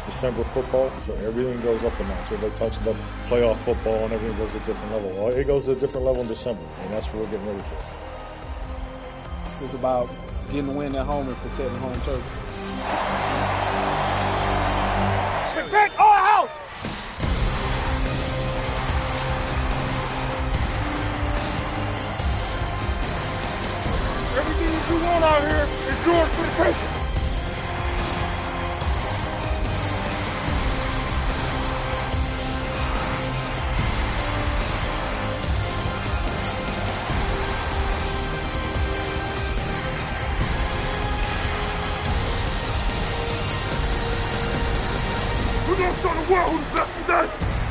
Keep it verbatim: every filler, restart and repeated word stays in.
December football, so everything goes up a notch. Everybody talks about playoff football and everything goes to a different level. Well, it goes to a different level in December, and that's what we're getting ready for. It's about getting the win at home and protecting home turf. Protect our house! Everything that you want out here is yours for the taking. We're gonna show the world who the best is.